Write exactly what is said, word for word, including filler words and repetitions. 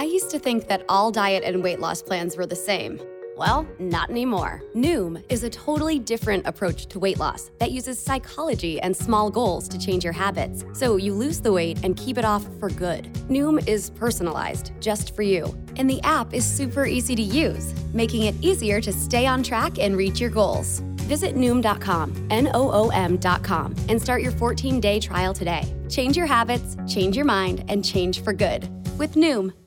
used to think that all diet and weight loss plans were the same. Well, not anymore. Noom is a totally different approach to weight loss that uses psychology and small goals to change your habits, so you lose the weight and keep it off for good. Noom is personalized just for you, and the app is super easy to use, making it easier to stay on track and reach your goals. Visit Noom dot com, N O O M dot com, and start your fourteen-day trial today. Change your habits, change your mind, and change for good with Noom.